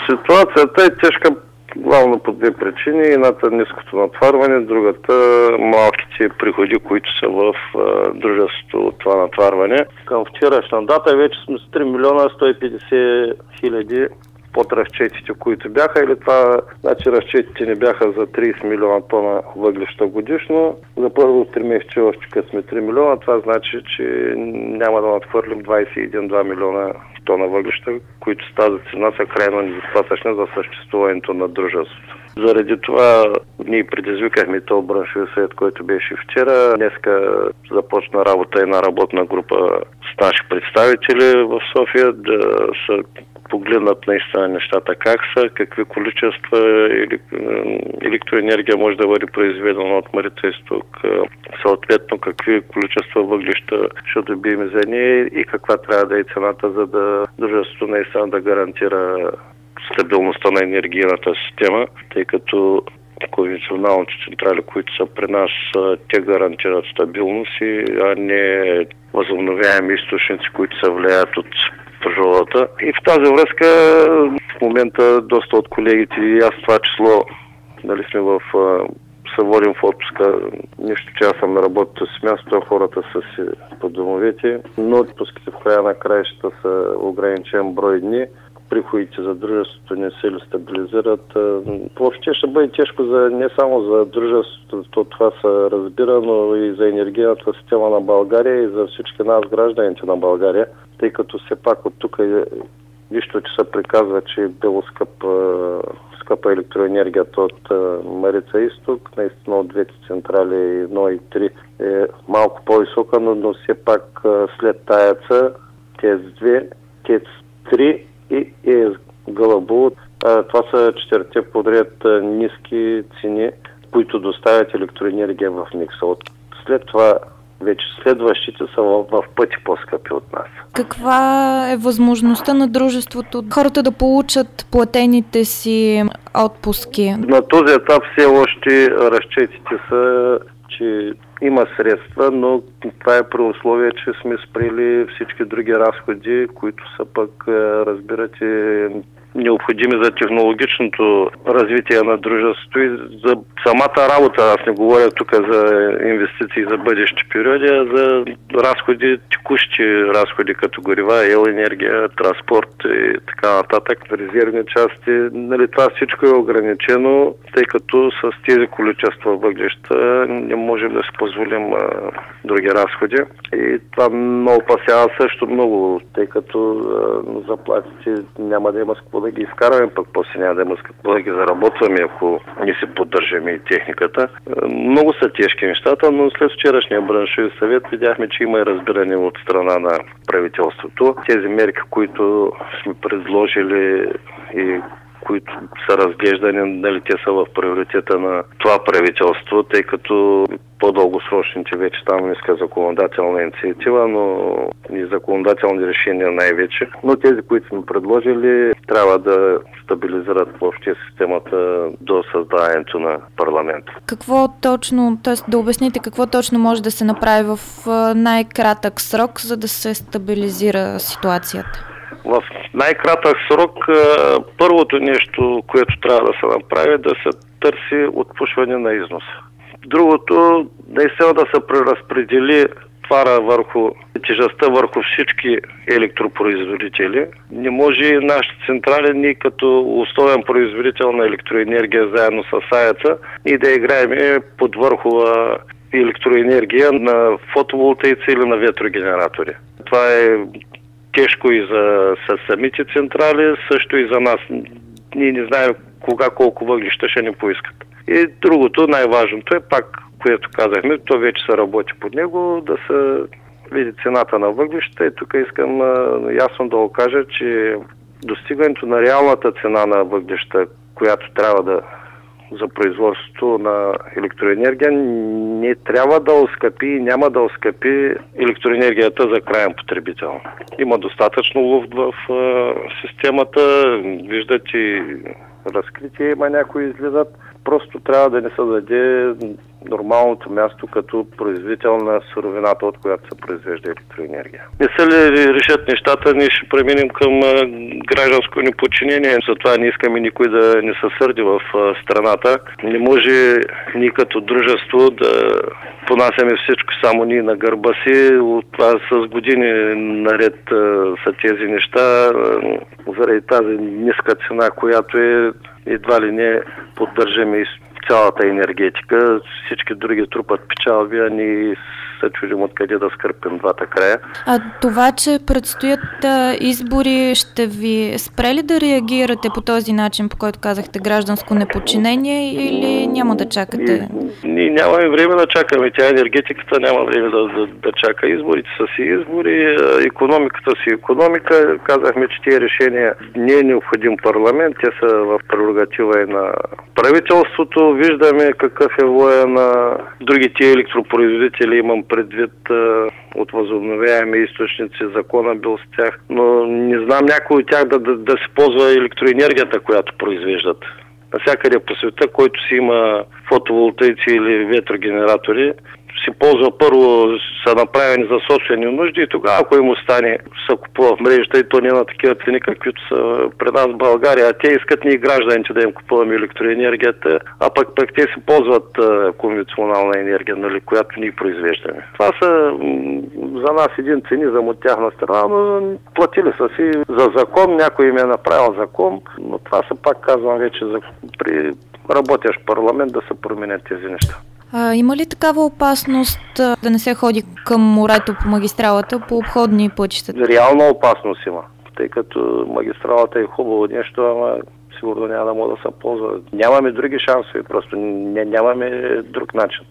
Ситуацията е тежка главно по две причини. Едната ниското натварване, другата малките приходи, които са в дружеството от това натварване. Към вчерашна дата вече сме с 3 милиона 150 хиляди под разчетите, които бяха, или това, значи разчетите не бяха за 30 милиона тона въглища годишно. За първо 3 месеца още като сме 3 милиона, това значи, че няма да надхвърлим 21-2 милиона тона въглища, които с тази цена са крайно недостатъчни за съществуването на дружеството. Заради това ние предизвикахме този браншови съвет, който беше вчера. Днеска започна работа една работна група с наши представители в София да се погледнат наистина нещата как са, какви количества електроенергия може да бъде произведена от Марица изток, съответно какви количества въглища ще добием за нея и каква трябва да е цената, за да дружеството наистина да гарантира стабилността на енергийната система, тъй като конвенционалните централи, които са при нас, те гарантират стабилност, а не възобновяеми източници, които се влияят от природата. И в тази връзка в момента доста от колегите и аз в това число сме се водим в отпуска. Нищо, че аз съм на работата с място, хората са си по домовете, но отпуските в края на краищата са ограничен брой дни. Приходите за дружеството не се ли стабилизират. Въобще ще бъде тежко не само за дружеството, това се разбира, но и за енергийната система на България и за всички нас, гражданите на България, тъй като все пак от тук нищо, че се приказва, че е било скъпа електроенергията от Марица изток, наистина от двете централи 1 и 3 е малко по-висока, но все пак след таяца, ТЕЦ 2, ТЕЦ 3 и ЕС Гълъбово. Това са 4-те подред ниски цени, които доставят електроенергия в микса. След това вече следващите са в пъти по-скъпи от нас. Каква е възможността на дружеството хората да получат платените си отпуски? На този етап все още разчетите са, че има средства, но това е при условие, че сме спрели всички други разходи, които са пък, разбирате, необходими за технологичното развитие на дружеството и за самата работа. Аз не говоря тук за инвестиции за бъдещи периоди, а за разходи, текущи разходи, като горива, енергия, транспорт и така нататък, резервни части. Нали, това всичко е ограничено, тъй като с тези количества въглища не можем да си позволим други разходи. И това ме опасява също много, тъй като заплатите няма да има с какво да ги изкарваме, пък после няма да има с какво да ги заработваме, ако не си поддържаме и техниката. Много са тежки нещата, но след вчерашния браншови съвет видяхме, че има и разбиране от страна на правителството. Тези мерки, които сме предложили и които са разглеждани, нали, те са в приоритета на това правителство, тъй като по-дългосрочните вече там иска законодателна инициатива, но и законодателни решения най-вече. Но тези, които сме предложили, трябва да стабилизират въобще системата до създаването на парламента. Какво точно, т.е. да обясните какво точно може да се направи в най-кратък срок, за да се стабилизира ситуацията? В най-кратък срок първото нещо, което трябва да се направи, да се търси отпушване на износа. Другото, наистина да се преразпредели твара върху тежестта върху всички електропроизводители. Не може нашите централи, ние като основен производител на електроенергия заедно с АЕЦ-а и да играем под върхова електроенергия на фотоволтаици или на ветрогенератори. Това е тежко и за самите централи, също и за нас. Ние не знаем кога колко въглища ще ни поискат. И другото, най-важното е пак, което казахме, то вече се работи под него, да се види цената на въглища. И тук искам ясно да окажа, че достигането на реалната цена на въглища, която трябва да за производството на електроенергия, не трябва да оскъпи и няма да оскъпи електроенергията за краен потребител. Има достатъчно луфт в системата, виждате разкритие, има някои излизат. Просто трябва да не се даде нормалното място като производител на суровината, от която се произвежда електроенергия. Не се ли решат нещата, ние ще преминем към гражданско неподчинение. Затова не искаме никой да не се сърди в страната. Не може ние като дружество да понасяме всичко само ние на гърба си. От това с години наред са тези неща. Заради тази ниска цена, която едва ли не поддържаме и цялата енергетика, всички други трупат печалби, а ние се чудим откъде да скърпим двата края. А това, че предстоят избори, ще ви спре ли да реагирате по този начин, по който казахте, гражданско неподчинение, или няма да чакате? Ние нямаме време да чакаме. Тя енергетиката няма време да чака. Изборите са си избори, икономиката си икономика. Казахме, че тези решения не е необходим парламент. Те са в прерогатива и на правителството. Виждаме какъв е воя на другите електропроизводители. Имам предвид от възобновяеми източници. Закона бил с тях. Но не знам някой от тях да се ползва електроенергията, която произвеждат. Навсякъде по света, който си има фотоволтаици или ветрогенератори, си ползва първо, са направени за собствени нужди и тогава, ако им остане, се купува в мрежата и то не на такива цени, каквито са пред нас в България. А те искат ние гражданите да им купуваме електроенергията, а пък те си ползват конвенционална енергия, нали, която ние произвеждаме. Това са за нас един цинизъм от тяхна страна, но платили са си за закон, някой им е направил закон, но това са, пак казвам вече, при работещ парламент да се променят тези неща. Има ли такава опасност да не се ходи към морето по магистралата, по обходни пътища? Реална опасност има, тъй като магистралата е хубаво нещо, ама сигурно няма да може да се ползва. Нямаме други шансове, просто нямаме друг начин.